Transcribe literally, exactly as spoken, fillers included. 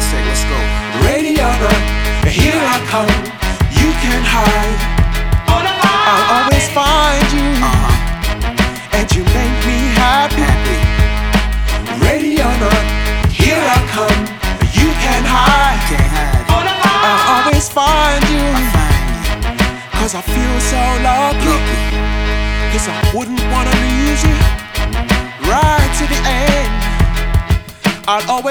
say, let's go. Radiana, here I come. You can't hide. I'll always find you, Uh-huh. and you make me happy. Happy. Radiana, here I come. You can't hide. Can't hide. I'll always find you, I find you. cause I feel so lucky. Lucky. Cause I wouldn't wanna lose you right to the end. I'll always